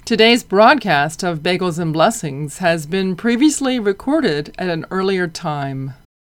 Today's broadcast of Bagels and Blessings has been previously recorded at an earlier time.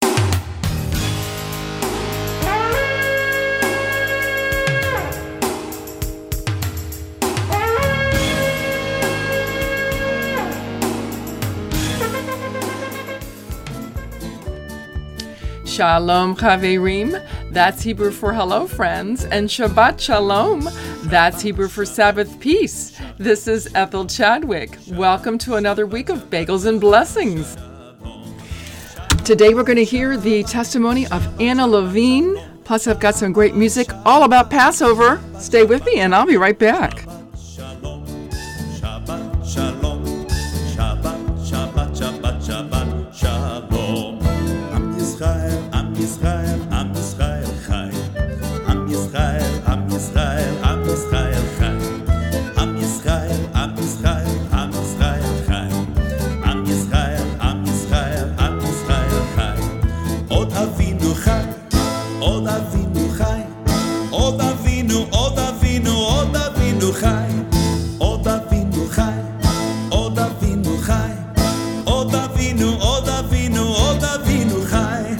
Shalom Chaverim, that's Hebrew for hello friends, and Shabbat Shalom, that's Hebrew for Sabbath peace. This is Ethel Chadwick. Welcome to another week of Bagels and Blessings. Today we're going to hear the testimony of Anna Levine, plus I've got some great music all about Passover. Stay with me and I'll be right back. Shalom, Shabbat, Shalom, Shabbat, Shabbat, Shabbat, Shabbat, Shalom. Am Yisrael, Am Yisrael, Am Yisrael Chai. Am Yisrael, Am Yisrael, Am Yisrael Chai. Am Yisrael, Am Yisrael, Am Yisrael Chai. Am Yisrael, Am Yisrael, Am Yisrael Chai. Od Avinu Chai, Od Avinu Chai. Od Avinu, Od Avinu, Od Avinu Chai. Od Avinu Chai, Od Avinu Chai. Od Avinu, Od Avinu, Od Avinu Chai.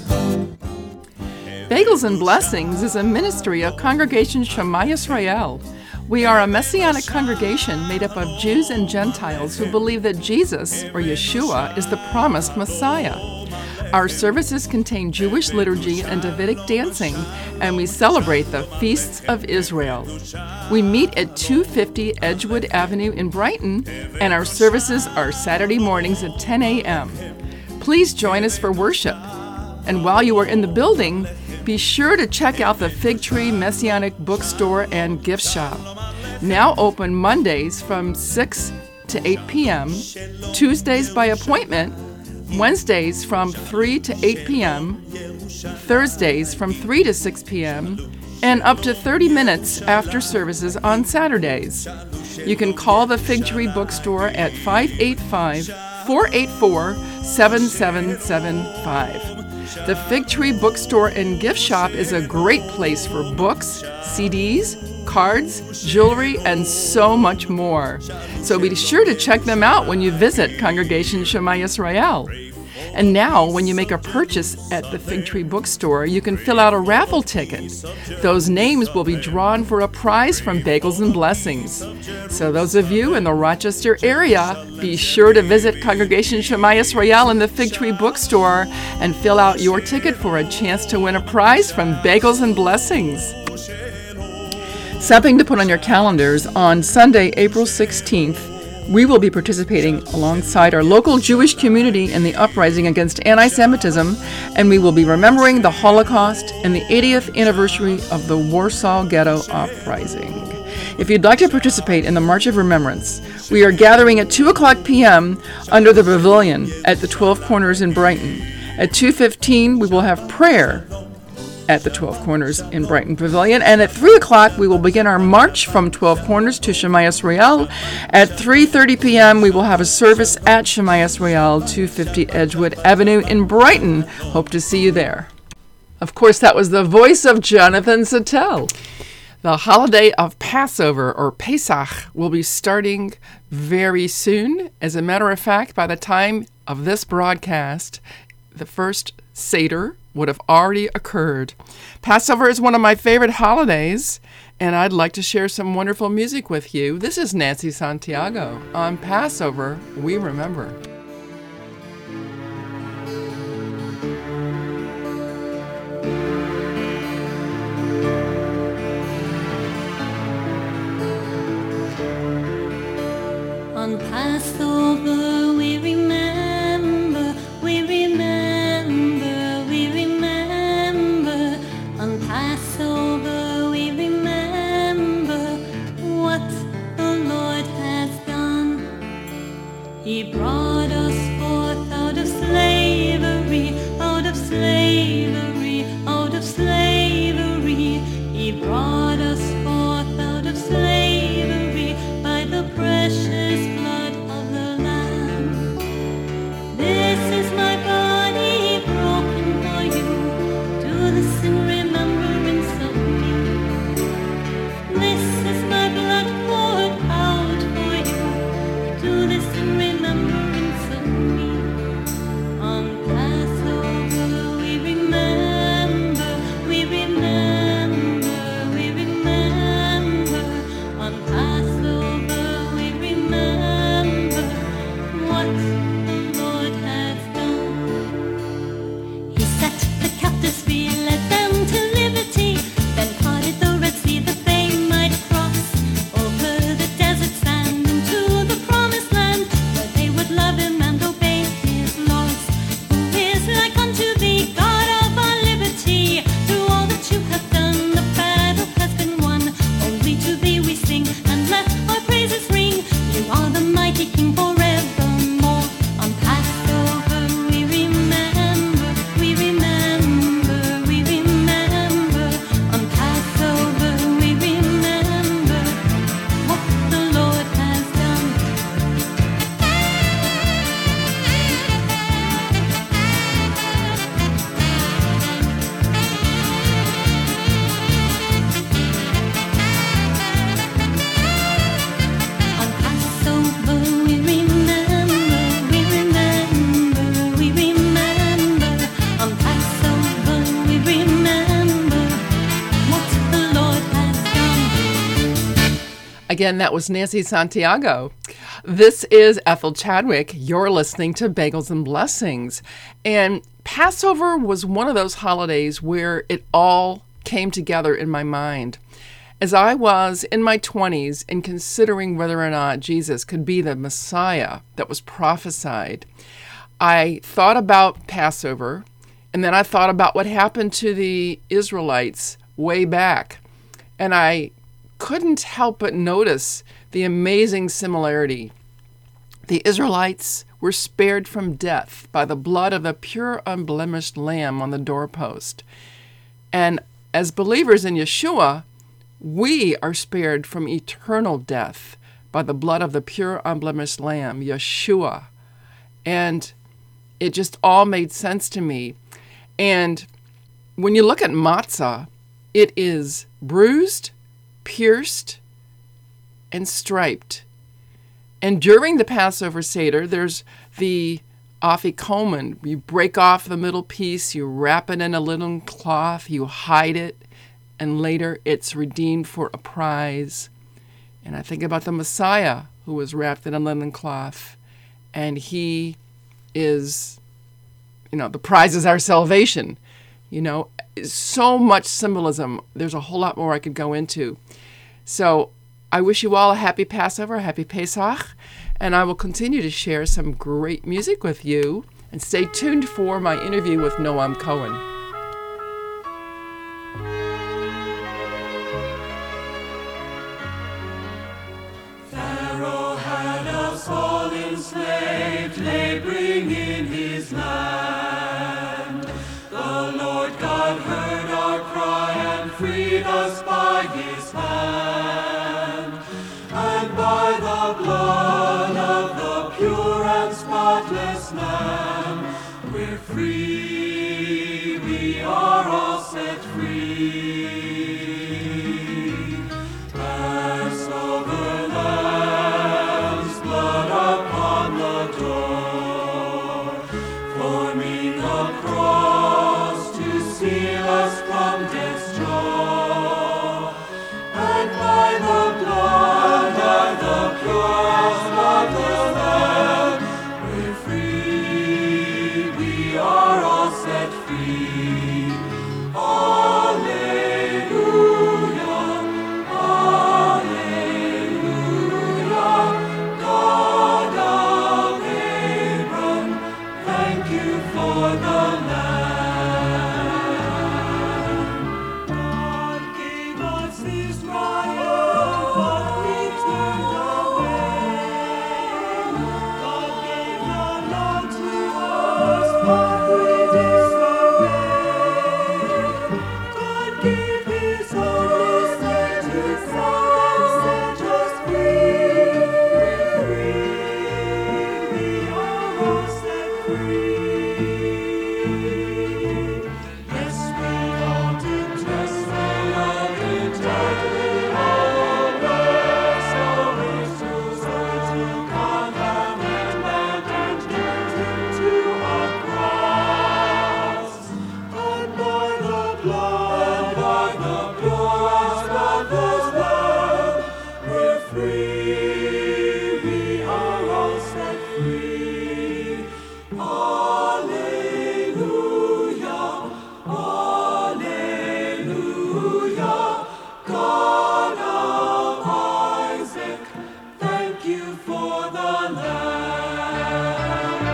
Bagels and Blessings is a ministry of Congregation Shema Yisrael. We are a messianic congregation made up of Jews and Gentiles who believe that Jesus, or Yeshua, is the promised Messiah. Our services contain Jewish liturgy and Davidic dancing, and we celebrate the Feasts of Israel. We meet at 250 Edgewood Avenue in Brighton, and our services are Saturday mornings at 10 a.m. Please join us for worship. And while you are in the building, be sure to check out the Fig Tree Messianic Bookstore and Gift Shop. Now open Mondays from 6 to 8 p.m., Tuesdays by appointment, Wednesdays from 3 to 8 p.m., Thursdays from 3 to 6 p.m., and up to 30 minutes after services on Saturdays. You can call the Fig Tree Bookstore at 585-484-7775. The Fig Tree Bookstore and Gift Shop is a great place for books, CDs, cards, jewelry, and so much more. So be sure to check them out when you visit Congregation Shema Yisrael. And now, when you make a purchase at the Fig Tree Bookstore, you can fill out a raffle ticket. Those names will be drawn for a prize from Bagels and Blessings. So those of you in the Rochester area, be sure to visit Congregation Shema Yisrael in the Fig Tree Bookstore and fill out your ticket for a chance to win a prize from Bagels and Blessings. Something to put on your calendars: on Sunday, April 16th, we will be participating alongside our local Jewish community in the uprising against anti-Semitism, and we will be remembering the Holocaust and the 80th anniversary of the Warsaw Ghetto Uprising. If you'd like to participate in the March of Remembrance, we are gathering at 2 o'clock p.m. under the pavilion at the 12 Corners in Brighton. At 2:15, we will have prayer at the 12 Corners in Brighton Pavilion, and at 3 o'clock we will begin our march from 12 Corners to Shema Yisrael. At 3:30 p.m. we will have a service at Shema Yisrael, 250 Edgewood Avenue in Brighton. Hope to see you there. Of course, that was the voice of Jonathan Sattel. The holiday of Passover, or Pesach, will be starting very soon. As a matter of fact, by the time of this broadcast, the first Seder would have already occurred. Passover is one of my favorite holidays, and I'd like to share some wonderful music with you. This is Nancy Santiago. On Passover, we remember. On Passover we remember, we remember, we remember. On Passover we remember what the Lord has done. He brought us forth out of slavery, out of slavery, out of slavery. He brought us forth out of slavery by the precious blood of the Lamb. This is my body broken for you. Do this in remembrance of me. This is my blood poured out for you. again, that was Nancy Santiago. This is Ethel Chadwick. You're listening to Bagels and Blessings. And Passover was one of those holidays where it all came together in my mind. As I was in my 20s and considering whether or not Jesus could be the Messiah that was prophesied, I thought about Passover, and then I thought about what happened to the Israelites way back. And I couldn't help but notice the amazing similarity. The Israelites were spared from death by the blood of the pure, unblemished lamb on the doorpost. And as believers in Yeshua, we are spared from eternal death by the blood of the pure, unblemished lamb, Yeshua. And it just all made sense to me. And when you look at matzah, it is bruised, pierced, and striped. And during the Passover Seder, there's the afikomen. You break off the middle piece, you wrap it in a linen cloth, you hide it, and later it's redeemed for a prize. And I think about the Messiah who was wrapped in a linen cloth, and he is, the prize is our salvation. So much symbolism. There's a whole lot more I could go into. So I wish you all a happy Passover, a happy Pesach, and I will continue to share some great music with you. And stay tuned for my interview with Noam Cohen. Pharaoh had us all enslaved, laboring in his land. The Lord God heard our cry and freed us by his hand. And by the blood of the pure and spotless Lamb, we're free, we are all set free. Passover lamb's blood upon the door, forming a cross to seal us from death's jaw. And by the blood of the pure and spotless Lamb, we're free, we are all set free. Alleluia, alleluia, God of Abraham, thank you for the land. God gave us Israel, but we turned away. God gave the land to us, but we disobeyed. God gave his only Son to set us free. We're free, we are all set free. Yes, we all did just we all did just we all obey. So we chose to condemn and turn to a cross. And by the blood of the pure and spotless Lamb, we're free, we are all set free. Alleluia, alleluia, God of Isaac, thank you for the land.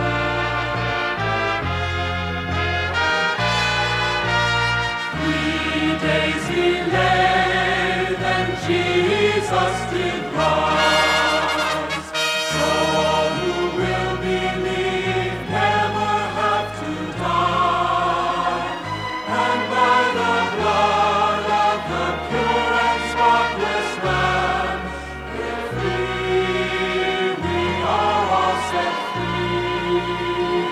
3 days he lay, then Jesus did rise. So all who will believe never have to die. And by the blood of the pure and spotless Lamb, we're free, we are all set free.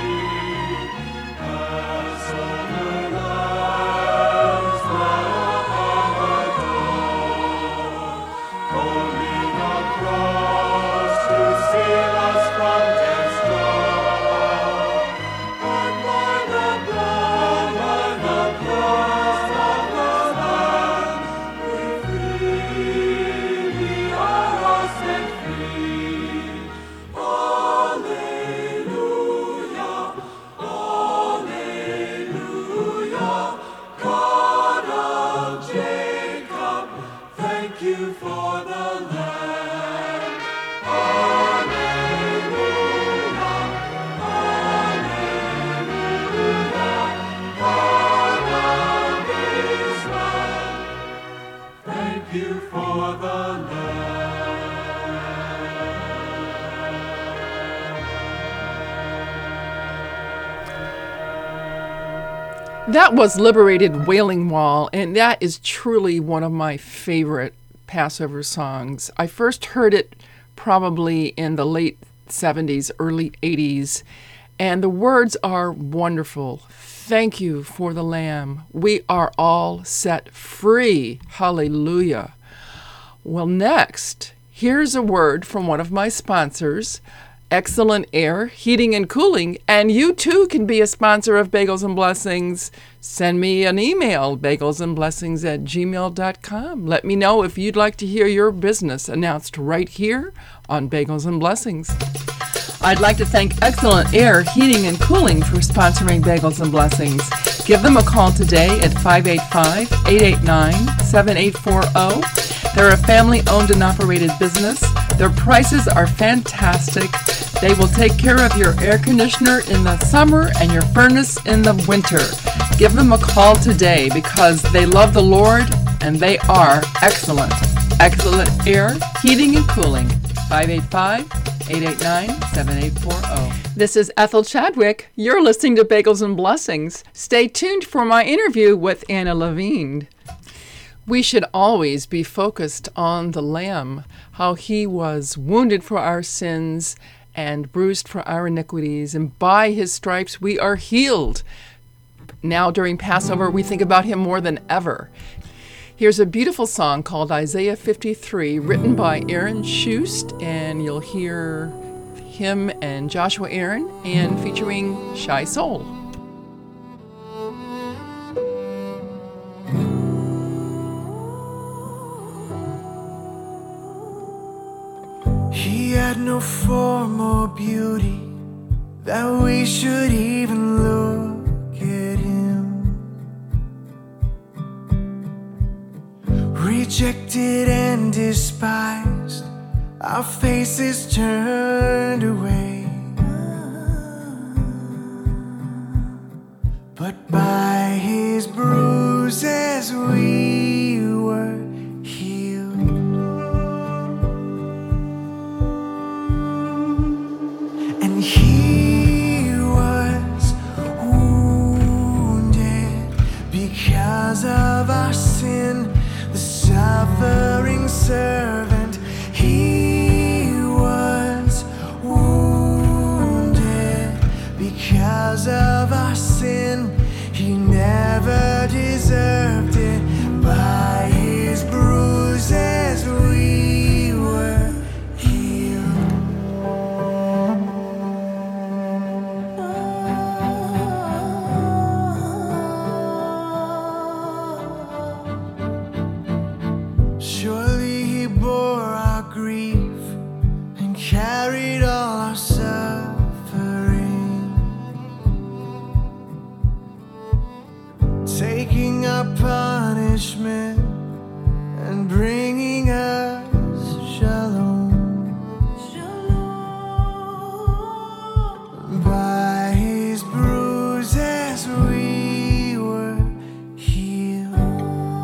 Passover lamb's blood upon the door, forming a cross to seal us from death's jaw. And by the blood of the pure and spotless Lamb, we're free, we are That was Liberated Wailing Wall, and that is truly one of my favorite Passover songs. I first heard it probably in the late 70s, early 80s, and the words are wonderful. Thank you for the Lamb. We are all set free. Hallelujah. Well, next, here's a word from one of my sponsors, Excellent Air Heating and Cooling, and you too can be a sponsor of Bagels and Blessings. Send me an email, bagelsandblessings@gmail.com. Let me know if you'd like to hear your business announced right here on Bagels and Blessings. I'd like to thank Excellent Air Heating and Cooling for sponsoring Bagels and Blessings. Give them a call today at 585-889-7840. They're a family-owned and operated business. Their prices are fantastic. They will take care of your air conditioner in the summer and your furnace in the winter. Give them a call today because they love the Lord and they are excellent. Excellent Air Heating and Cooling, 585-889-7840. This is Ethel Chadwick. You're listening to Bagels and Blessings. Stay tuned for my interview with Anna Levine. We should always be focused on the Lamb, how he was wounded for our sins and bruised for our iniquities, and by his stripes we are healed. Now during Passover, we think about him more than ever. Here's a beautiful song called Isaiah 53, written by Aaron Schust, and you'll hear him and Joshua Aaron, and featuring Shy Soul. He had no form or beauty that we should even look at him. Rejected and despised, our faces turned away. But by his bruises we were healed. And he was wounded because of our sin, the suffering servant. He was wounded because of our sin. He never deserved it. By his bruises we were healed. Surely he bore our grief and carried all our suffering, taking our punishment and bringing us shalom. By his bruises we were healed.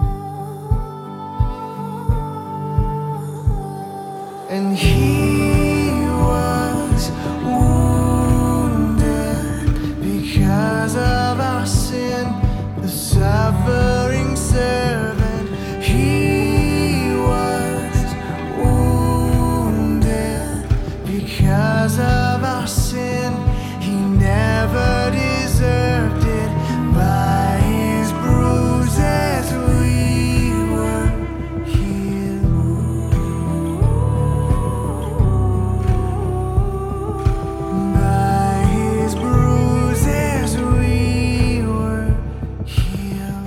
And he was wounded because of our sin, the suffering servant. He was wounded because of our sin. He never deserved it. By his bruises we were healed. By his bruises we were healed.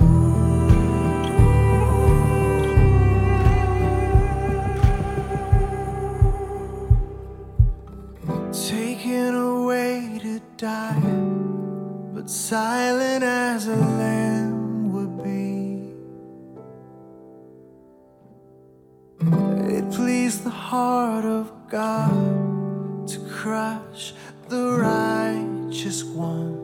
Taken away to die, but silent as a lamb would be. It pleased the heart of God to crush the righteous one.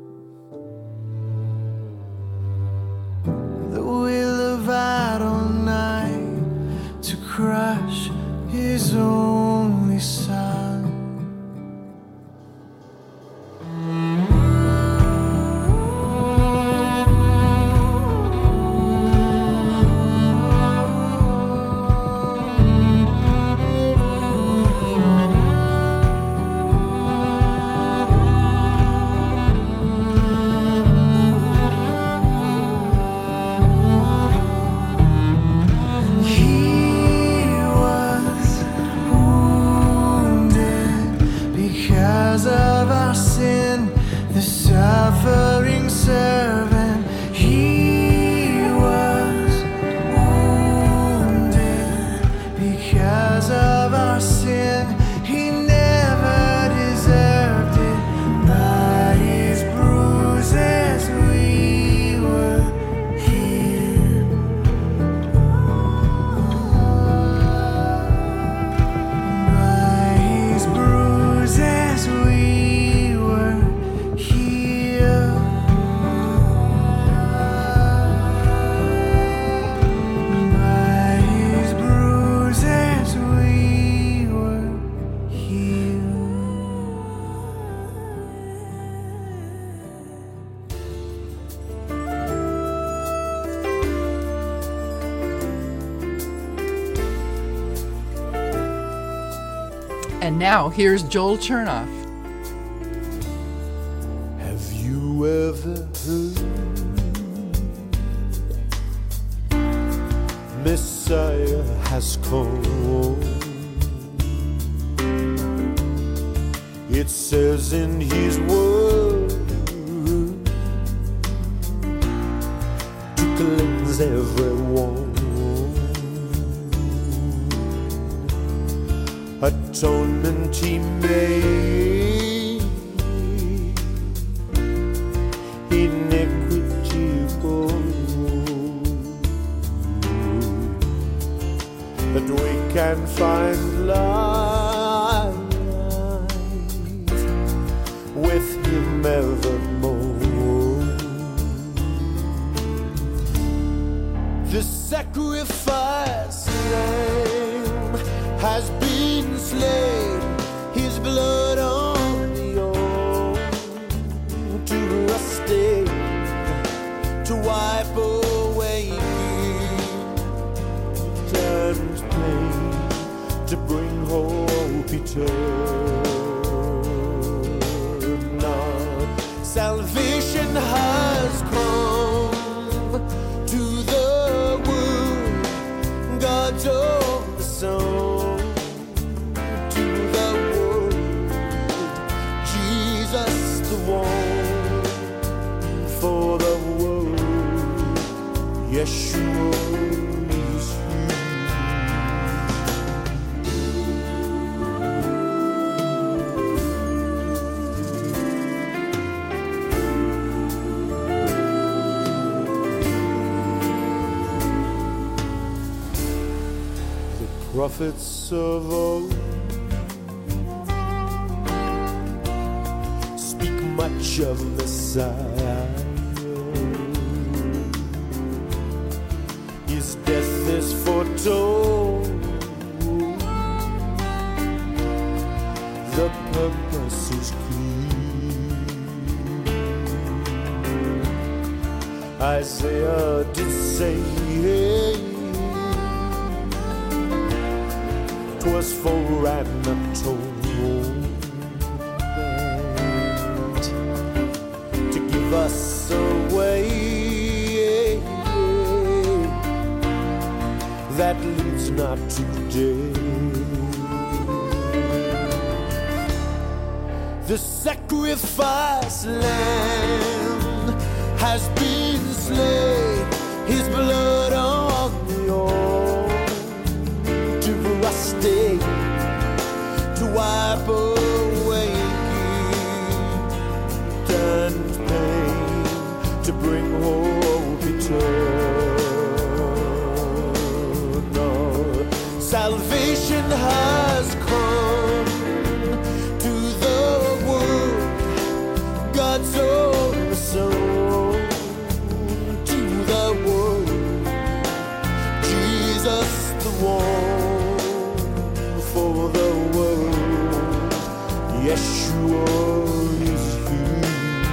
The will of Adonai to crush his only son. And now, here's Joel Chernoff. Have you ever heard Messiah has come? It says in his word to cleanse everyone. Atonement he made, iniquity gone, that we can find life with him evermore. The sacrifice lamb has been slain, his blood on the altar to stain, to wipe away time's pain, to bring hope eternal. Salvation has come to the world, God's own Son, to the world, Jesus the one, for the world, Yeshua is here. Prophets of old speak much of Messiah. His death is foretold, the purpose is clear. Isaiah did say, 'twas for an atonement to give us a way that leads not to death. The sacrifice lamb has been slain, his blood on the altar stay, to wipe away and pain, to bring hope eternal. Salvation has come to the world, God's own Son, to the world, Jesus the one, for the world, Yeshua is here.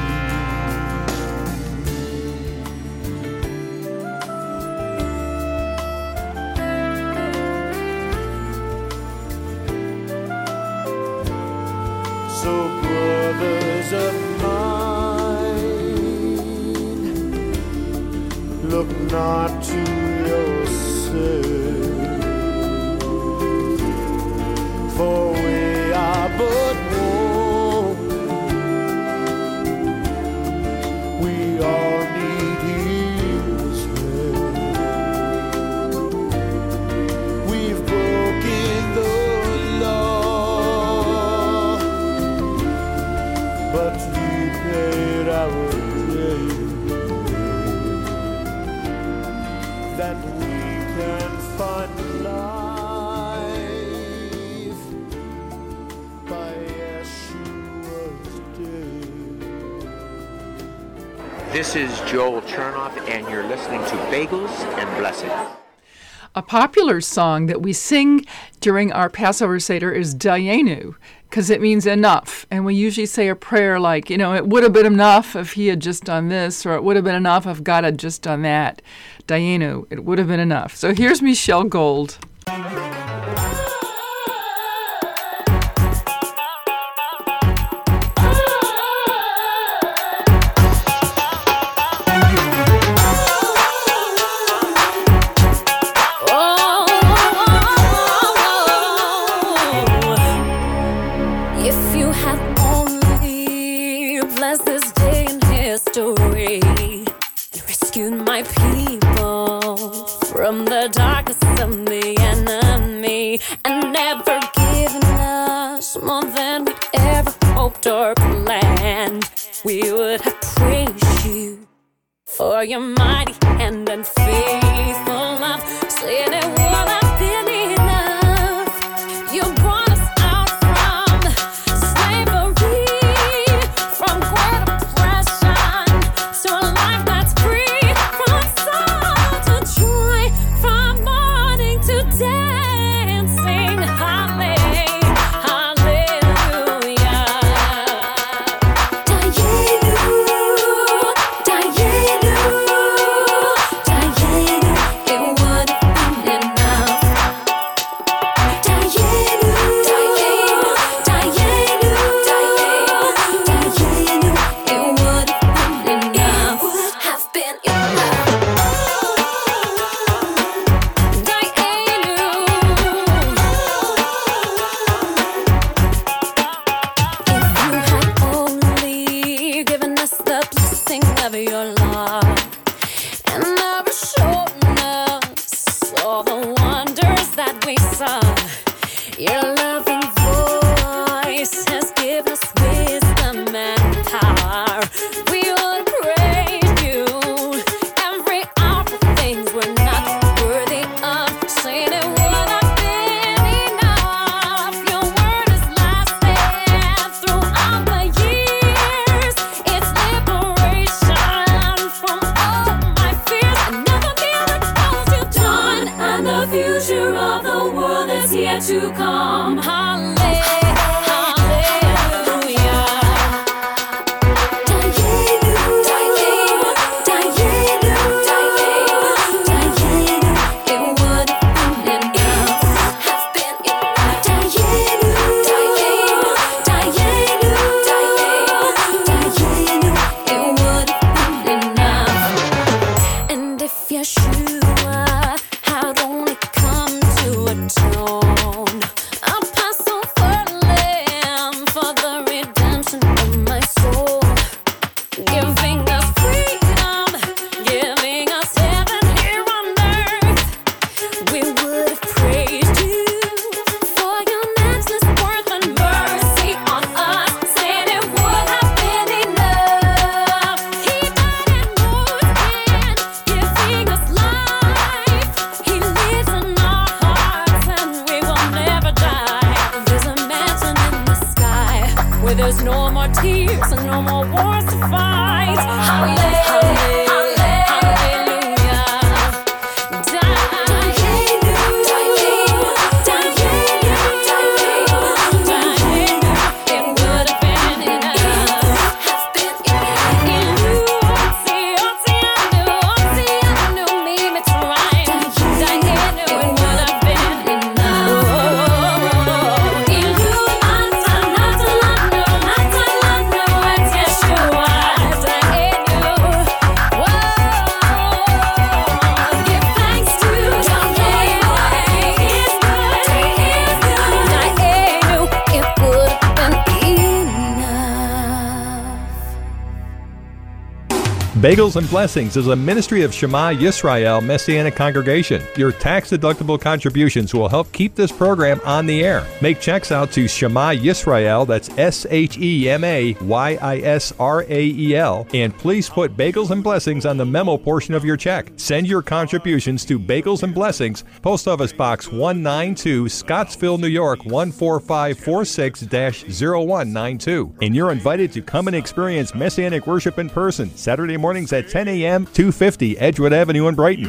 So brothers of mine, look not to yourself, for we are but one. We all need his help. We've broken the law, but he paid our debt, that we can find life. This is Joel Chernoff, and you're listening to Bagels and Blessings. A popular song that we sing during our Passover Seder is Dayenu, because it means enough. And we usually say a prayer like, it would have been enough if he had just done this, or it would have been enough if God had just done that. Dayenu, it would have been enough. So here's Michelle Gold. you had only blessed this day in history and rescued my people from the darkness of the enemy and never given us more than we'd ever hoped or planned, we would have praised you for your mighty hand and faithful love. Saying it would have been enough. You brought us out from slavery, from great oppression, to a life that's free, from sorrow to joy, from mourning to dancing. Hallelujah. Of your love and never shown us all the wonders that we saw. Your loving voice has given us wisdom and power. We would praise you every hour for things we're not worthy of. Saying it would have been enough. Your word has lasted throughout the years. It's liberation from all my fears. Another miracles you've done, and the future of the world is yet to come. Hallelujah. And if Yeshua had only come to atone, I'll pass over lamb for the redemption of my soul, giving us freedom, giving us heaven here on earth. We would have praised you for your matchless worth and mercy on us, saying it would have been enough. He died and rose again, giving us life. He lives in our hearts and we will never die. There's a mansion in the sky where there's no more tears and no more wars to fight. Hallelujah. Bagels and Blessings is a ministry of Shema Yisrael Messianic Congregation. Your tax-deductible contributions will help keep this program on the air. Make checks out to Shema Yisrael, that's SHEMAYISRAEL, and please put Bagels and Blessings on the memo portion of your check. Send your contributions to Bagels and Blessings, Post Office Box 192, Scottsville, New York 14546-0192. And you're invited to come and experience Messianic worship in person, Saturday mornings at 10 a.m., 250 Edgewood Avenue in Brighton.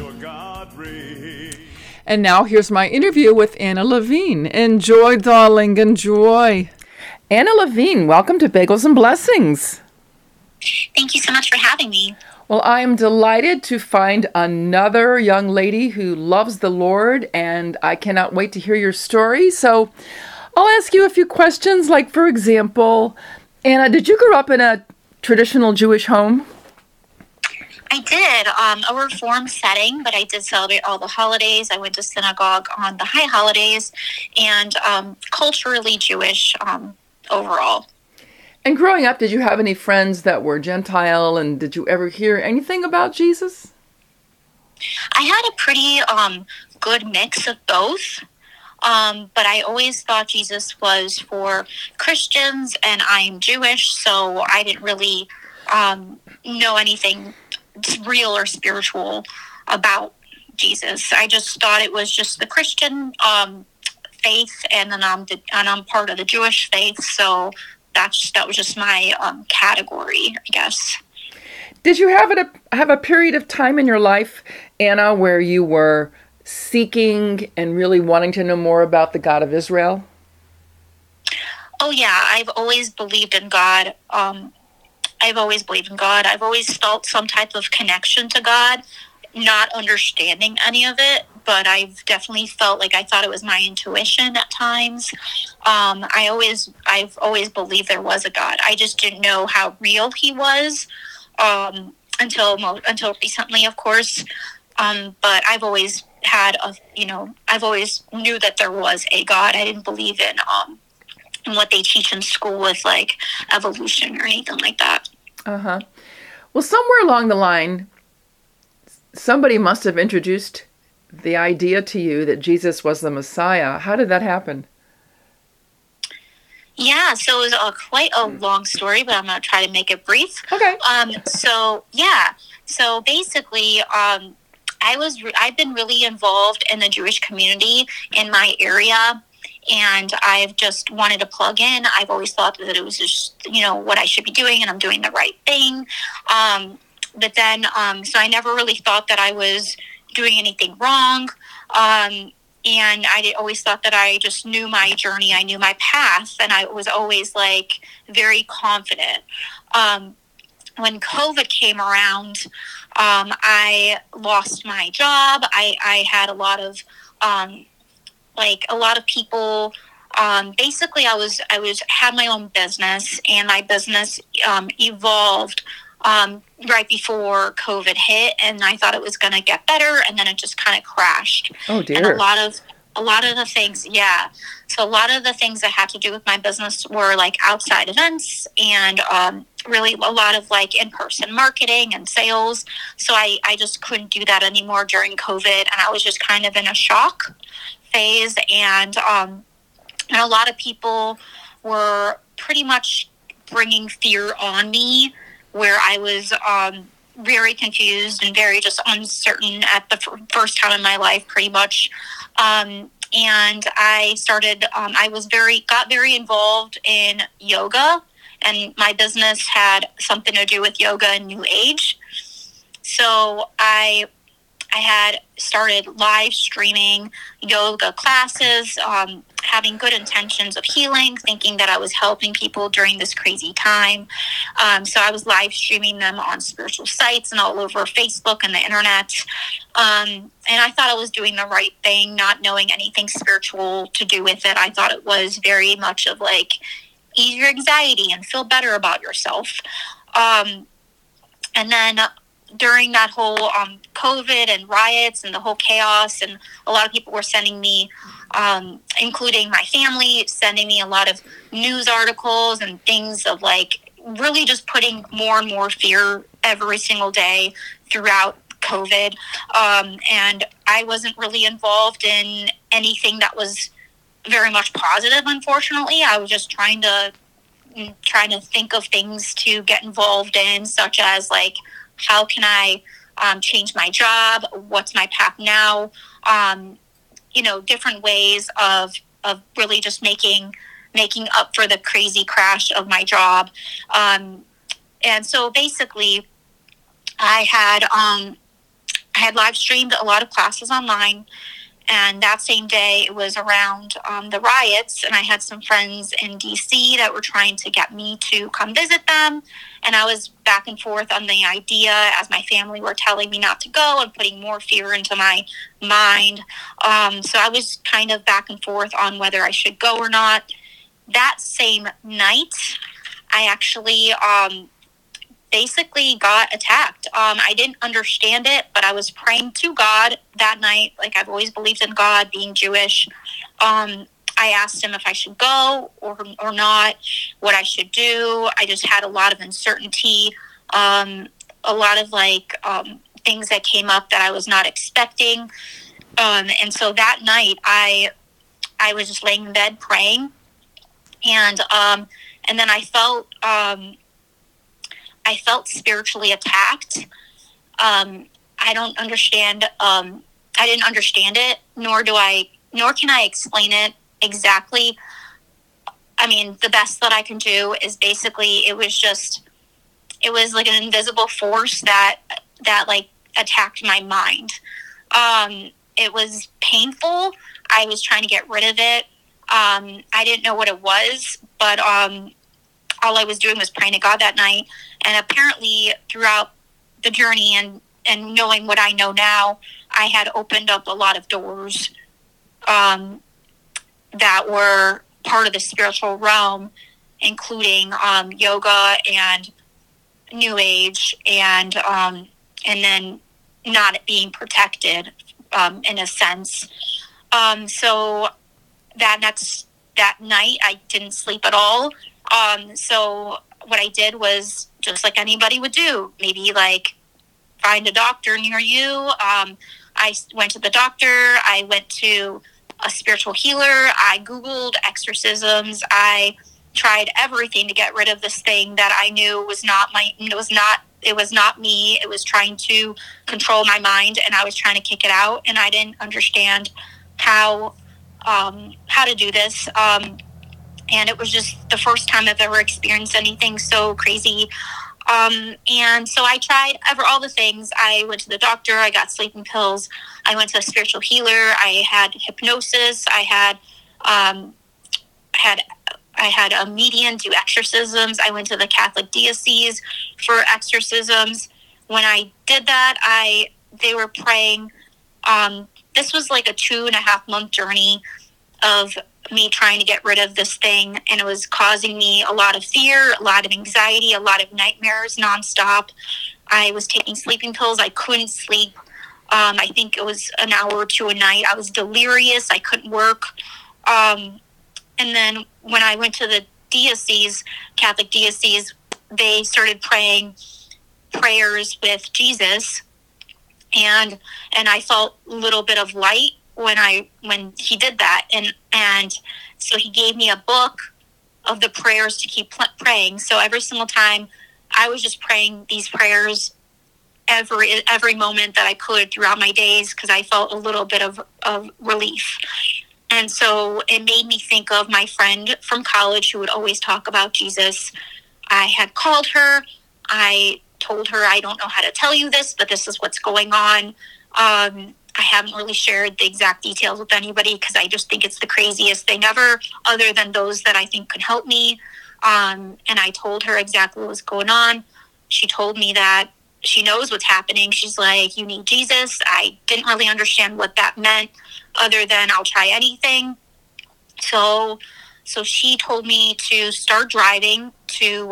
And now here's my interview with Anna Levine. Enjoy, darling, enjoy. Anna Levine, welcome to Bagels and Blessings. Thank you so much for having me. Well, I am delighted to find another young lady who loves the Lord, and I cannot wait to hear your story. So I'll ask you a few questions, like, for example, Anna, did you grow up in a traditional Jewish home? I did, a Reform setting, but I did celebrate all the holidays. I went to synagogue on the high holidays, and culturally Jewish. overall. And growing up, did you have any friends that were Gentile, and did you ever hear anything about Jesus? I had a pretty good mix of both, but I always thought Jesus was for Christians, and I'm Jewish, so I didn't really know anything real or spiritual about Jesus. I just thought it was just the Christian faith, and then I'm part of the Jewish faith, so that was just my category, I guess. Did you have a period of time in your life, Anna, where you were seeking and really wanting to know more about the God of Israel? Oh yeah, I've always believed in God. I've always felt some type of connection to God, not understanding any of it, but I've definitely felt like I thought it was my intuition at times. I've always believed there was a God. I just didn't know how real he was until recently, of course. But I've always I've always knew that there was a God. I didn't believe in what they teach in school with like evolution or anything like that. Uh-huh. Well, somewhere along the line, somebody must have introduced the idea to you that Jesus was the Messiah. How did that happen? Yeah, so it was quite a long story, but I'm going to try to make it brief. Okay. So basically, I've been really involved in the Jewish community in my area, and I've just wanted to plug in. I've always thought that it was just, what I should be doing, and I'm doing the right thing. But then, so I never really thought that I was doing anything wrong. And I always thought that I just knew my journey. I knew my path, and I was always like very confident. When COVID came around, I lost my job. I had a lot of people. Basically, I had my own business, and my business evolved right before COVID hit, and I thought it was going to get better, and then it just kind of crashed. Oh dear! And a lot of the things, yeah. So a lot of the things that had to do with my business were like outside events, and really a lot of like in-person marketing and sales. So I just couldn't do that anymore during COVID, and I was just kind of in a shock phase, and a lot of people were pretty much bringing fear on me, where I was very confused and very just uncertain at the first time in my life, pretty much. And I started, got very involved in yoga, and my business had something to do with yoga and New Age. So I had started live streaming yoga classes, having good intentions of healing, thinking that I was helping people during this crazy time. So I was live streaming them on spiritual sites and all over Facebook and the internet. And I thought I was doing the right thing, not knowing anything spiritual to do with it. I thought it was very much of like, ease your anxiety and feel better about yourself. And then during that whole COVID and riots and the whole chaos, and a lot of people were sending me, including my family, sending me a lot of news articles and things of like really just putting more and more fear every single day throughout COVID. And I wasn't really involved in anything that was very much positive, unfortunately. I was just trying to think of things to get involved in, such as like, how can I change my job? What's my path now? Different ways of really just making up for the crazy crash of my job. And so basically I had live streamed a lot of classes online. And that same day, it was around the riots, and I had some friends in D.C. that were trying to get me to come visit them. And I was back and forth on the idea, as my family were telling me not to go and putting more fear into my mind. So I was kind of back and forth on whether I should go or not. That same night, I actually basically got attacked. I didn't understand it, but I was praying to God that night. Like, I've always believed in God, being Jewish. I asked him if I should go or not, what I should do. I just had a lot of uncertainty, a lot of things that came up that I was not expecting. And so that night I was just laying in bed praying, and then I felt spiritually attacked. I don't understand. I didn't understand it, nor can I explain it exactly. I mean, the best that I can do is basically it was like an invisible force that attacked my mind. It was painful. I was trying to get rid of it. I didn't know what it was, but all I was doing was praying to God that night. And apparently throughout the journey and knowing what I know now, I had opened up a lot of doors that were part of the spiritual realm, including yoga and New Age, and then not being protected in a sense. So that night I didn't sleep at all. So what I did was just like anybody would do, maybe find a doctor near you. I went to the doctor. I went to a spiritual healer. I Googled exorcisms. I tried everything to get rid of this thing that I knew was not me. It was trying to control my mind, and I was trying to kick it out, and I didn't understand how to do this. And it was just the first time I've ever experienced anything so crazy. And so I tried all the things. I went to the doctor. I got sleeping pills. I went to a spiritual healer. I had hypnosis. I had a medium do exorcisms. I went to the Catholic diocese for exorcisms. When I did that, they were praying. This was like a 2.5 month journey of me trying to get rid of this thing, and it was causing me a lot of fear, a lot of anxiety, a lot of nightmares nonstop. I was taking sleeping pills. I couldn't sleep. I think it was an hour or two a night. I was delirious. I couldn't work. And then when I went to the diocese, Catholic diocese, they started praying prayers with Jesus, and I felt a little bit of light when he did that, and so he gave me a book of the prayers to keep praying. So every single time I was just praying these prayers every moment that I could throughout my days, because I felt a little bit of relief. And so it made me think of my friend from college who would always talk about Jesus. I had called her. I told her, I don't know how to tell you this, but this is what's going on. I haven't really shared the exact details with anybody because I just think it's the craziest thing ever, other than those that I think could help me. And I told her exactly what was going on. She told me that she knows what's happening. She's like, you need Jesus. I didn't really understand what that meant, other than I'll try anything. So she told me to start driving to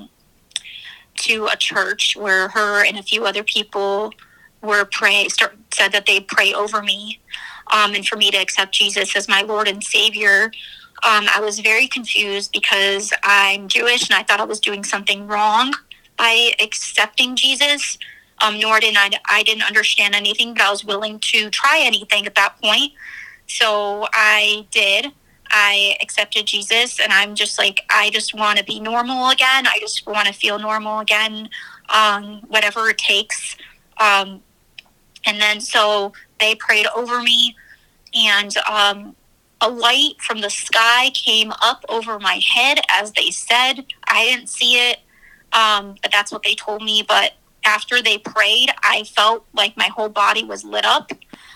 a church where her and a few other people were said that they'd pray over me, and for me to accept Jesus as my Lord and Savior. I was very confused because I'm Jewish, and I thought I was doing something wrong by accepting Jesus. I didn't understand anything, but I was willing to try anything at that point. So I did. I accepted Jesus, and I'm just like, I just want to be normal again. I just want to feel normal again, whatever it takes. And then so they prayed over me, and a light from the sky came up over my head, as they said. I didn't see it, but that's what they told me. But after they prayed, I felt like my whole body was lit up.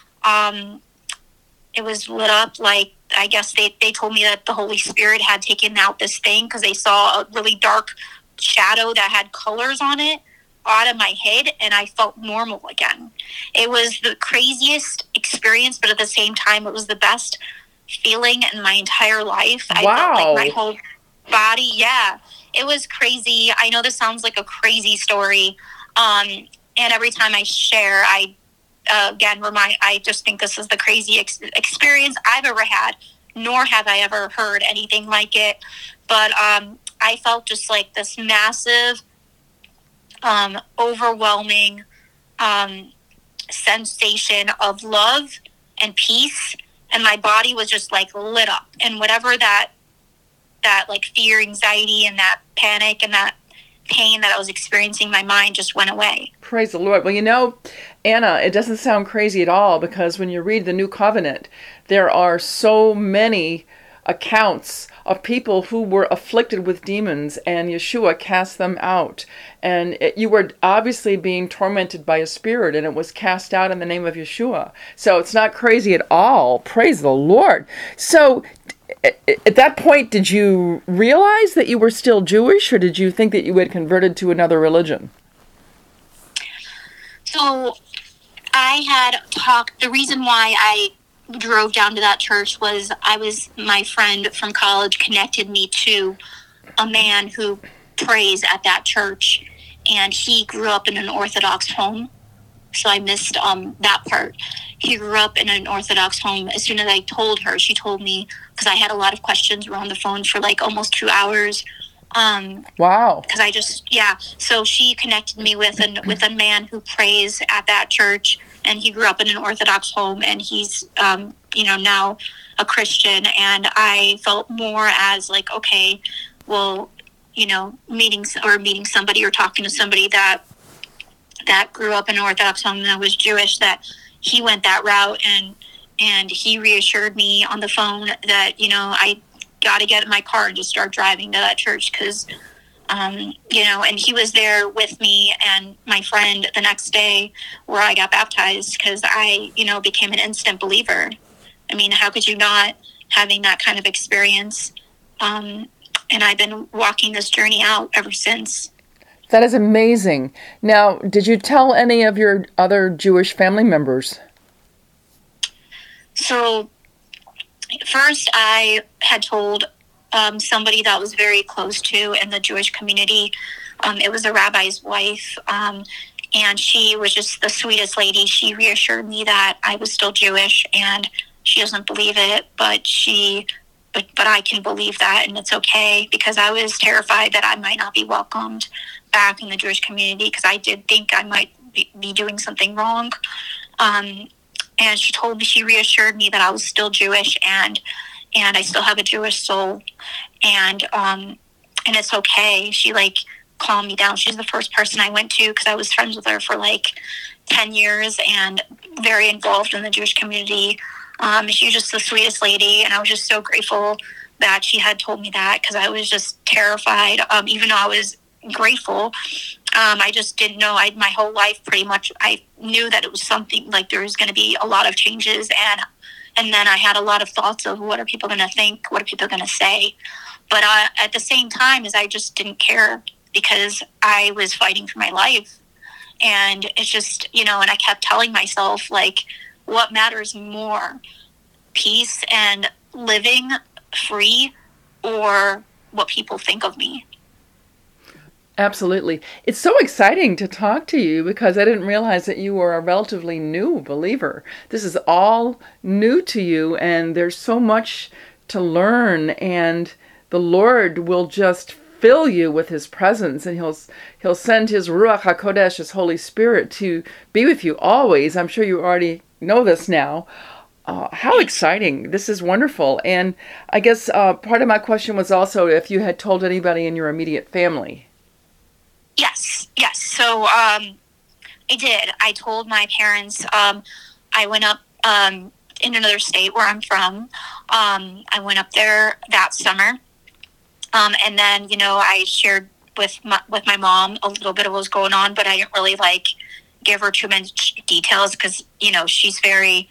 It was lit up like, I guess they told me that the Holy Spirit had taken out this thing, because they saw a really dark shadow that had colors on it out of my head, and I felt normal again. It was the craziest experience, but at the same time, it was the best feeling in my entire life. Wow. I felt like my whole body, yeah, it was crazy. I know this sounds like a crazy story, and every time I share, I just think this is the craziest experience I've ever had. nor have I ever heard anything like it. But I felt just like this massive, overwhelming sensation of love and peace, and my body was just like lit up, and whatever that like fear, anxiety, and that panic and that pain that I was experiencing, my mind just went away. Praise the Lord. Well, you know, Anna, it doesn't sound crazy at all, because when you read the New Covenant, there are so many accounts of people who were afflicted with demons, and Yeshua cast them out. And you were obviously being tormented by a spirit, and it was cast out in the name of Yeshua. So it's not crazy at all. Praise the Lord. So at that point, did you realize that you were still Jewish, or did you think that you had converted to another religion? So I had talked, the reason why I drove down to that church was my friend from college connected me to a man who prays at that church, and he grew up in an Orthodox home. So I missed that part. He grew up in an Orthodox home. As soon as I told her, she told me, because I had a lot of questions. We were on the phone for like almost 2 hours. Wow. Because so she connected me with a man who prays at that church, and he grew up in an Orthodox home, and he's, now a Christian. And I felt more as like, okay, well, meeting somebody or talking to somebody that grew up in an Orthodox home that was Jewish, that he went that route, and he reassured me on the phone that, I got to get in my car and just start driving to that church, because, and he was there with me and my friend the next day where I got baptized, because I, became an instant believer. I mean, how could you not, having that kind of experience? And I've been walking this journey out ever since. That is amazing. Now, did you tell any of your other Jewish family members? So, first I had told somebody that was very close to in the Jewish community. It was a rabbi's wife, and she was just the sweetest lady. She reassured me that I was still Jewish, and she doesn't believe it, but I can believe that, and it's okay, because I was terrified that I might not be welcomed back in the Jewish community, because I did think I might be doing something wrong. And she reassured me that I was still Jewish, and I still have a Jewish soul, and it's okay. She calmed me down. She's the first person I went to, because I was friends with her for 10 years and very involved in the Jewish community. She was just the sweetest lady, and I was just so grateful that she had told me that, because I was just terrified. Even though I was grateful, I just didn't know. My whole life, pretty much, I knew that it was something, there was going to be a lot of changes, and then I had a lot of thoughts of what are people going to think, what are people going to say. But at the same time, I just didn't care, because I was fighting for my life, and it's just, and I kept telling myself, what matters more, peace and living free, or what people think of me? Absolutely. It's so exciting to talk to you, because I didn't realize that you were a relatively new believer. This is all new to you, and there's so much to learn, and the Lord will just fill you with his presence, and he'll send his Ruach HaKodesh, his Holy Spirit, to be with you always. I'm sure you already know this now. How exciting. This is wonderful. And I guess part of my question was also if you had told anybody in your immediate family. Yes. So I did. I told my parents. I went up in another state where I'm from. I went up there that summer. And then, I shared with my mom a little bit of what was going on, but I didn't really give her too much details, because, she's very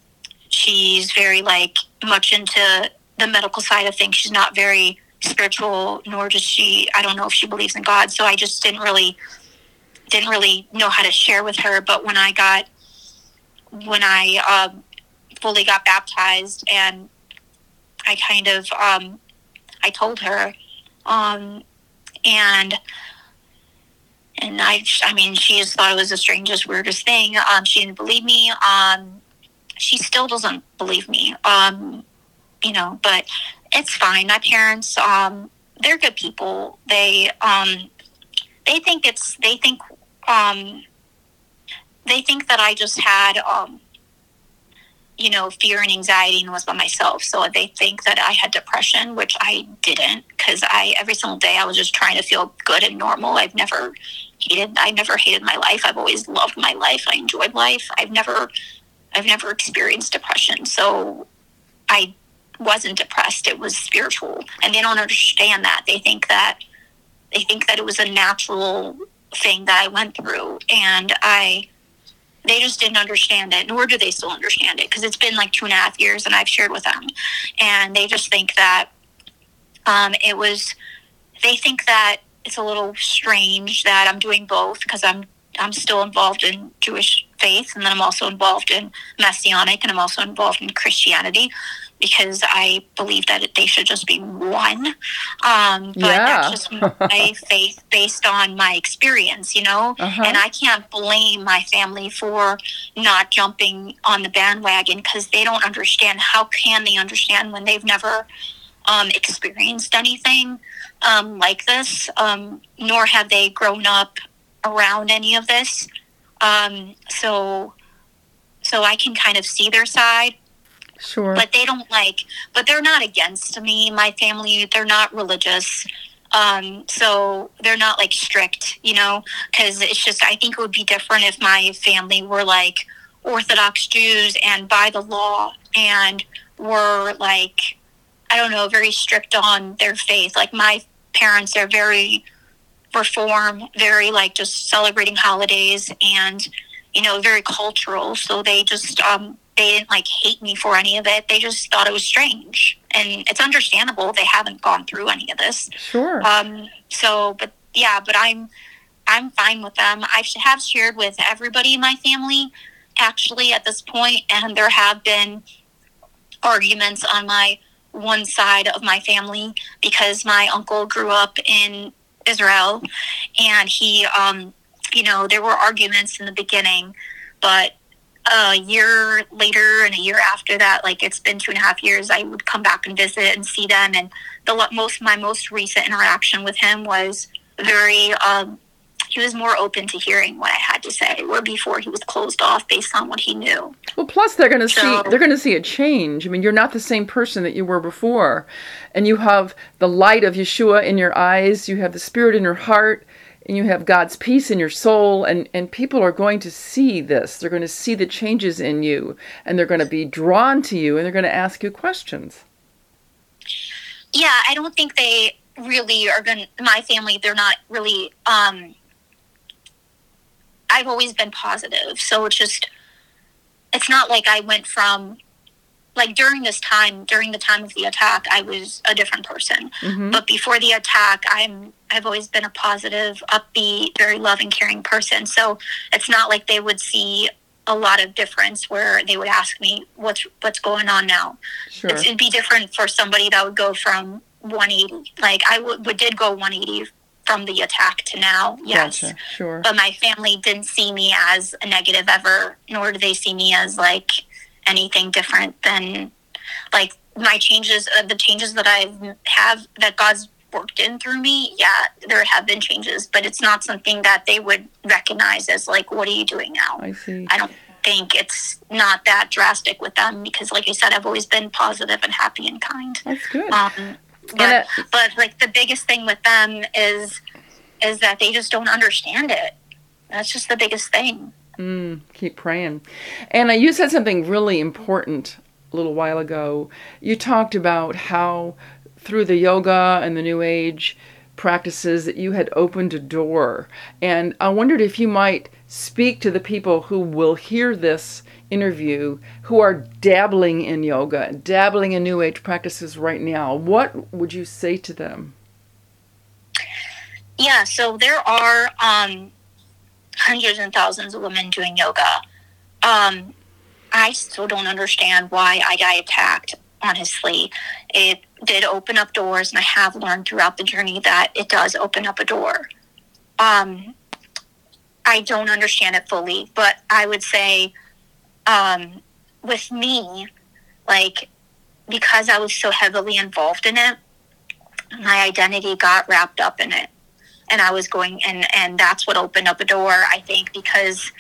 much into the medical side of things. She's not very spiritual, nor does she, I don't know if she believes in God. So I just didn't really know how to share with her. But when I fully got baptized, and I kind of, I told her, and I mean, she just thought it was the strangest, weirdest thing. She didn't believe me. She still doesn't believe me. but it's fine. My parents, they're good people. They think that I just had, fear and anxiety and was by myself. So they think that I had depression, which I didn't, because every single day I was just trying to feel good and normal. I never hated my life. I've always loved my life. I enjoyed life. I've never experienced depression. So I wasn't depressed. It was spiritual. And they don't understand that. They think that it was a natural thing that I went through, and they just didn't understand it, nor do they still understand it, because it's been like 2.5 years and I've shared with them. And they just think that they think that it's a little strange that I'm doing both, because I'm still involved in Jewish faith, and then I'm also involved in Messianic, and I'm also involved in Christianity, because I believe that they should just be one. But that's just my faith based on my experience, And I can't blame my family for not jumping on the bandwagon, because they don't understand. How can they understand when they've never experienced anything like this, nor have they grown up around any of this. So I can kind of see their side. Sure. But but they're not against me. My family, they're not religious. So they're not like strict, because it's just, I think it would be different if my family were like Orthodox Jews and by the law, and were like, I don't know, very strict on their faith. Like my parents are very Reform, very like just celebrating holidays, and very cultural. So they just they didn't like hate me for any of it. They just thought it was strange, and it's understandable. They haven't gone through any of this. Sure. But I'm fine with them. I have shared with everybody in my family actually at this point, and there have been arguments on my one side of my family, because my uncle grew up in Israel, and he, there were arguments in the beginning, but a year later and a year after that, like it's been 2.5 years, I would come back and visit and see them. And my most recent interaction with him was very, he was more open to hearing what I had to say, where before he was closed off based on what he knew. Well, plus they're going to see a change. I mean, you're not the same person that you were before, and you have the light of Yeshua in your eyes, you have the Spirit in your heart, and you have God's peace in your soul, and people are going to see this. They're going to see the changes in you, and they're going to be drawn to you, and they're going to ask you questions. Yeah, I don't think they really are going to, my family, they're not really, I've always been positive. So it's not like I went from, like during the time of the attack, I was a different person. Mm-hmm. But before the attack, I've always been a positive, upbeat, very loving, caring person. So it's not like they would see a lot of difference where they would ask me what's going on now. Sure. It'd be different for somebody that would go from 180. Like I did go 180 from the attack to now, yes. Gotcha. Sure. But my family didn't see me as a negative ever, nor do they see me as like anything different than like my changes, the changes that that God's worked in through me. Yeah, there have been changes, but it's not something that they would recognize as like, what are you doing now? I see. I don't think it's not that drastic with them, because like I said, I've always been positive and happy and kind. That's good. But like the biggest thing with them is that they just don't understand it. That's just the biggest thing. Keep praying. Anna, you said something really important a little while ago. You talked about how through the yoga and the New Age practices that you had opened a door. And I wondered if you might speak to the people who will hear this interview who are dabbling in yoga, dabbling in New Age practices right now. What would you say to them? Yeah, so there are hundreds and thousands of women doing yoga. I still don't understand why I got attacked, honestly. It did open up doors, and I have learned throughout the journey that it does open up a door. I don't understand it fully, but I would say with me, like, because I was so heavily involved in it, my identity got wrapped up in it. And I was going, and that's what opened up a door, I think, because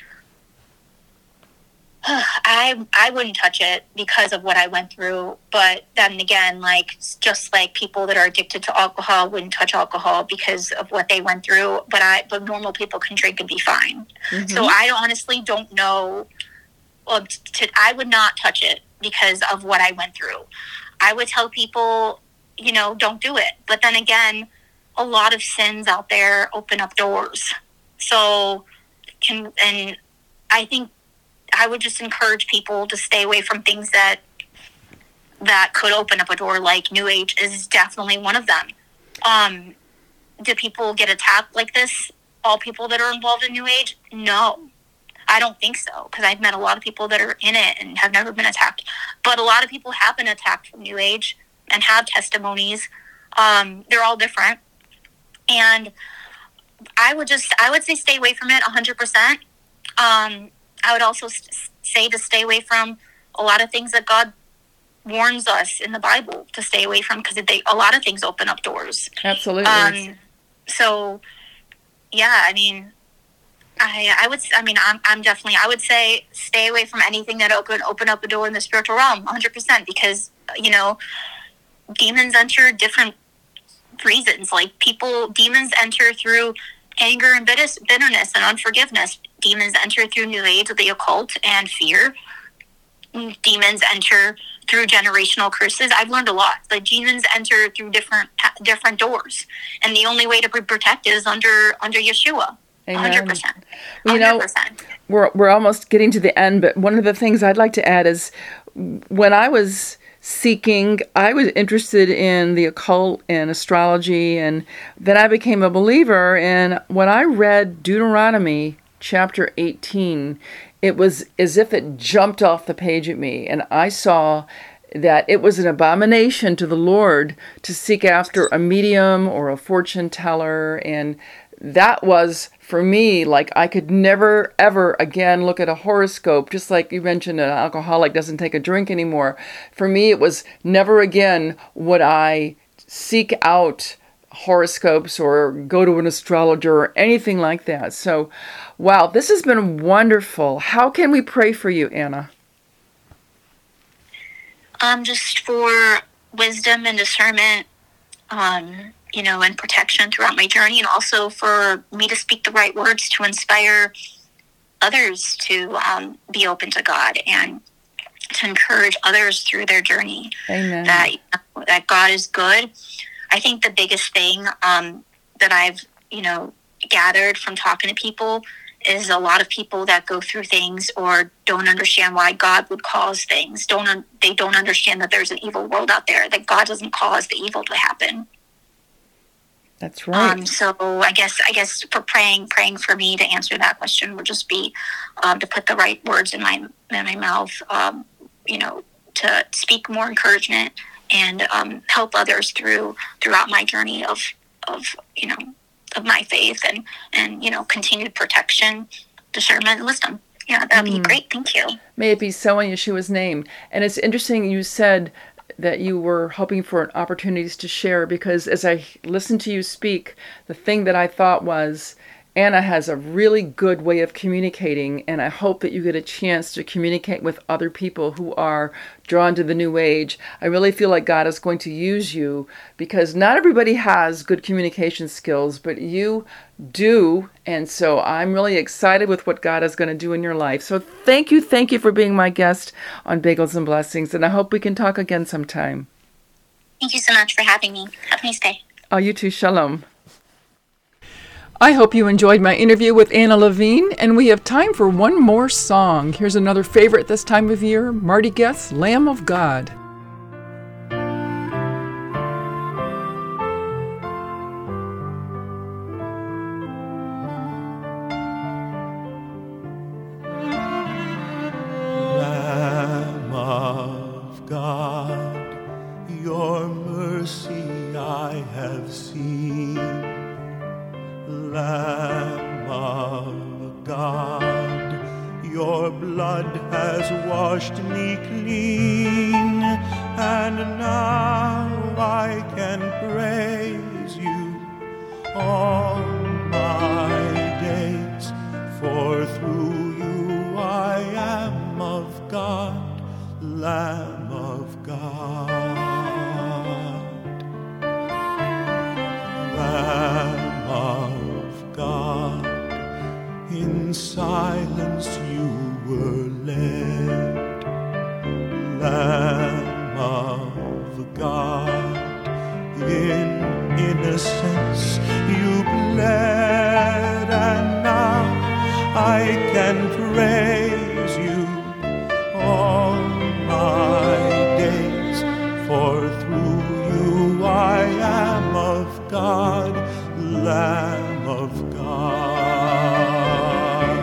I wouldn't touch it because of what I went through. But then again, like, just like people that are addicted to alcohol wouldn't touch alcohol because of what they went through. But normal people can drink and be fine. Mm-hmm. So I honestly don't know. Well, I would not touch it because of what I went through. I would tell people, you know, don't do it. But then again, a lot of sins out there open up doors. So, and I think I would just encourage people to stay away from things that could open up a door, like New Age is definitely one of them. Do people get attacked like this? All people that are involved in New Age? No, I don't think so, because I've met a lot of people that are in it and have never been attacked. But a lot of people have been attacked from New Age and have testimonies. They're all different. And I would say stay away from it 100%. I would also say to stay away from a lot of things that God warns us in the Bible to stay away from, because a lot of things open up doors. Absolutely. So, yeah, I mean, I would say stay away from anything that open up a door in the spiritual realm 100%, because, you know, demons enter different reasons. Like demons enter through anger and bitterness and unforgiveness. Demons enter through New Age, the occult, and fear. Demons enter through generational curses. I've learned a lot. The demons enter through different doors, and the only way to be protected is under Yeshua. Amen. 100%. You know, we're almost getting to the end, but one of the things I'd like to add is when I was seeking, I was interested in the occult and astrology, and then I became a believer. And when I read Deuteronomy chapter 18, it was as if it jumped off the page at me, and I saw that it was an abomination to the Lord to seek after a medium or a fortune teller. And that was, for me, like I could never, ever again look at a horoscope, just like you mentioned an alcoholic doesn't take a drink anymore. For me, it was never again would I seek out horoscopes or go to an astrologer or anything like that. So, wow, this has been wonderful. How can we pray for you, Anna? Just for wisdom and discernment, you know, and protection throughout my journey, and also for me to speak the right words to inspire others to be open to God and to encourage others through their journey. Amen. That God is good. I think the biggest thing that I've, you know, gathered from talking to people is a lot of people that go through things or don't understand why God would cause things. They don't understand that there's an evil world out there, that God doesn't cause the evil to happen. That's right. So I guess for praying for me to answer that question would just be to put the right words in my mouth, you know, to speak more encouragement and help others throughout my journey of you know, of my faith and you know, continued protection, discernment, and wisdom. Yeah, that'd be great. Thank you. May it be so in Yeshua's name. And it's interesting you said that you were hoping for opportunities to share, because as I listened to you speak, the thing that I thought was, Anna has a really good way of communicating, and I hope that you get a chance to communicate with other people who are drawn to the New Age. I really feel like God is going to use you, because not everybody has good communication skills, but you do, and so I'm really excited with what God is going to do in your life. So thank you for being my guest on Bagels and Blessings, and I hope we can talk again sometime. Thank you so much for having me. Have a nice day. Oh, you too. Shalom. I hope you enjoyed my interview with Anna Levine, and we have time for one more song. Here's another favorite this time of year, Marty Goeth's Lamb of God. Lamb of God, your mercy I have seen. Lamb of God, your blood has washed me clean. and now I can praise you all my days, for through you I am of God, Lamb of God. Lamb of God, in silence you were led. Lamb of God, in innocence you bled, and now I can praise you all my days, for through you I am of God, Lamb of God.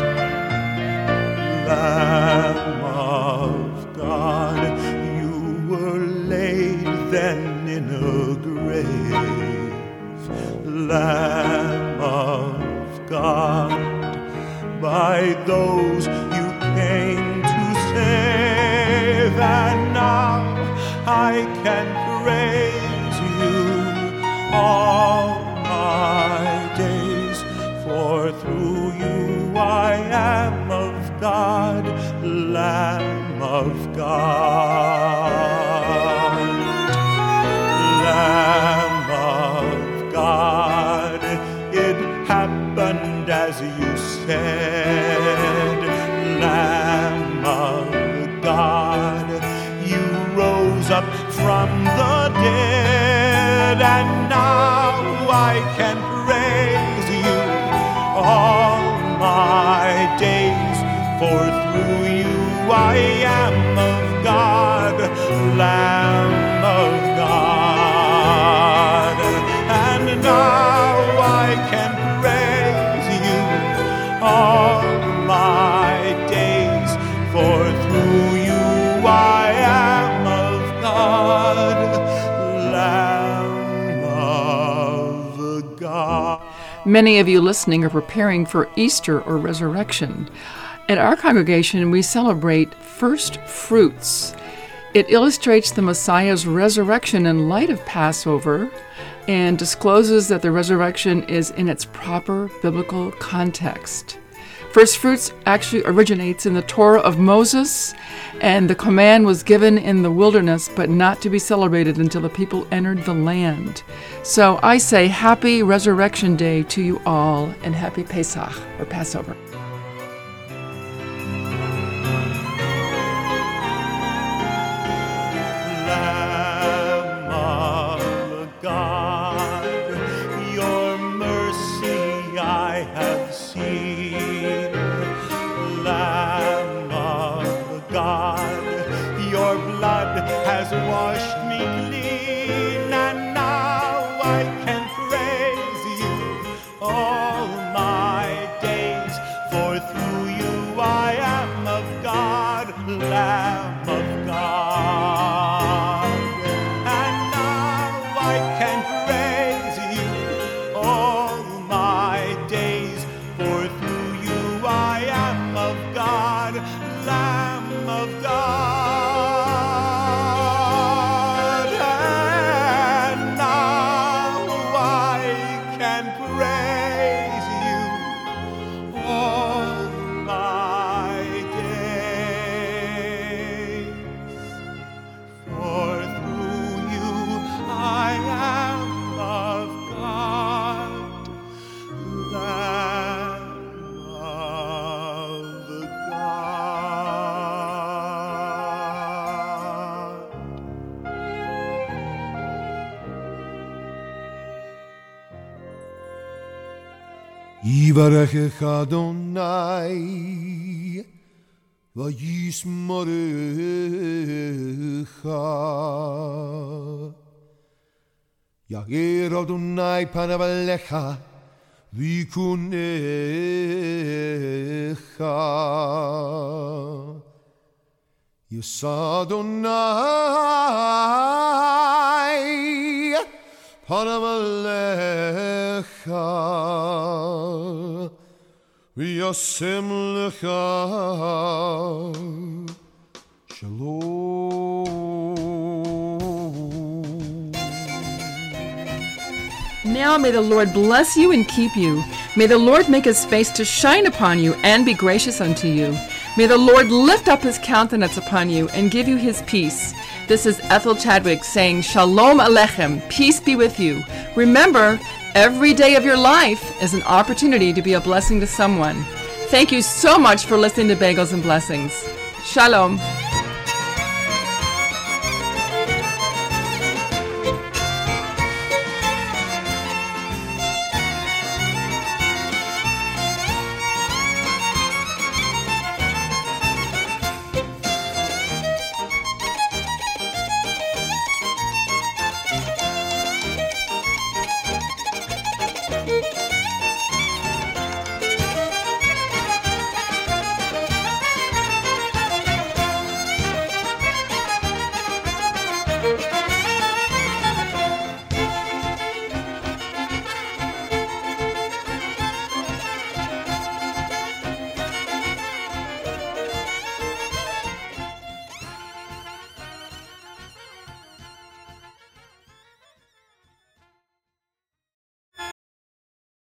Lamb of God, you were laid then in a grave. Lamb of God, by those you came to save, and now I can praise you all my days, for through you I am of God, Lamb of God. Lamb of God, it happened as you said. Lamb of God, you rose up from the dead, and now I can praise you all my days, for through you I am of God, Lamb of God. And now I can praise you all my days, for through you I am of God, Lamb of God. Many of you listening are preparing for Easter or Resurrection. At our congregation, we celebrate first fruits. It illustrates the Messiah's resurrection in light of Passover and discloses that the resurrection is in its proper biblical context. First fruits actually originates in the Torah of Moses, and the command was given in the wilderness, but not to be celebrated until the people entered the land. So I say happy Resurrection Day to you all, and happy Pesach, or Passover. Lamb of God, your mercy I have seen. Lamb of God, your blood has washed me clean, and now I can praise you all my days, for through you I am of God, Lamb of God. And now I can praise you all my days, for through you I am of God, Lamb of God. And now I can praise you all my days, for through you I am of God, Lamb of God. Yivarech Adonai v'yismorecha. Yagir Adonai panav alecha v'yikunecha. Yisa Adonai panav alecha v'yasem lecha shalom. Now may the Lord bless you and keep you. May the Lord make his face to shine upon you and be gracious unto you. May the Lord lift up his countenance upon you and give you his peace. This is Ethel Chadwick saying, Shalom Aleichem, peace be with you. Remember, every day of your life is an opportunity to be a blessing to someone. Thank you so much for listening to Bagels and Blessings. Shalom.